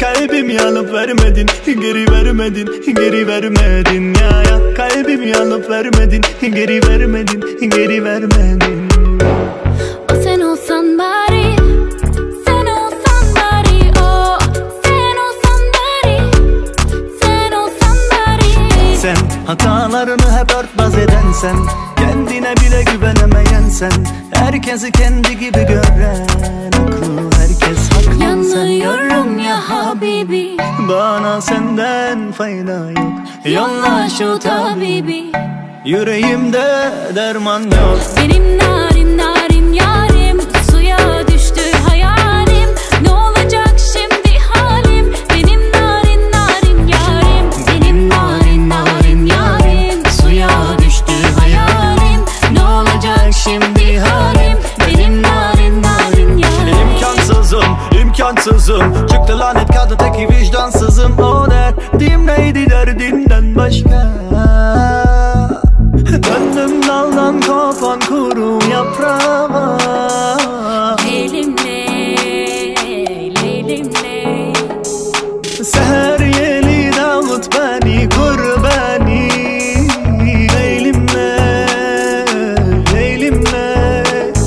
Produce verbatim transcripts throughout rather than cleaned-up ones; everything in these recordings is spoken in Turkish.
Kalbimi alıp vermedin, geri vermedin, geri vermedin ya ya. Kalbimi alıp vermedin, geri vermedin, geri vermedin. O sen olsan bari, sen olsan bari, o sen olsan bari, sen olsan bari. Sen hatalarını hep örtbas eden sen, kendine bile güvenemeyen sen, herkesi kendi gibi gören, aklı herkes haklı. Yanıyorum ya habibi, bana senden fayda yok. yolla şu tabibi. Yüreğimde derman yok. Benim narin narin yarim, suya düştü hayalim. Ne olacak şimdi halim? Benim narin narin yarim, benim narin narin yarim, suya düştü hayalim. Ne olacak şimdi halim? Benim narin narin yarim. İmkansızım, imkansızım, çıktı lanet kadın teki vicdansızım. O derdim neydi derdimden başka? Döndüm daldan kopan kuru yaprağa. Leylimle, leylimle. Seher yeli dağıt beni, kur beni. Leylimle, leylimle.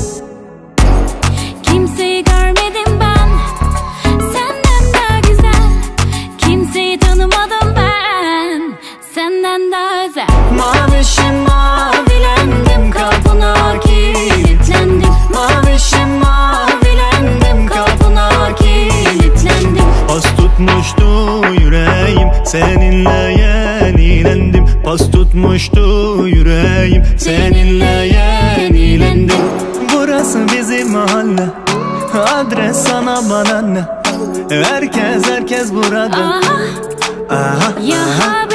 Kimseyi görmedim ben senden daha güzel, kimseyi tanımadım ben senden daha özel. Mavişim mavilendim, kapına kilitlendim. Mavişim mavilendim, kapına kilitlendim. Pas tutmuştu yüreğim, seninle yenilendim. Pas tutmuştu yüreğim, seninle yenilendim. Burası bizim mahalle, adres sana bana ne? Herkes herkes burada. Aha, Aha, ya aha. habibi.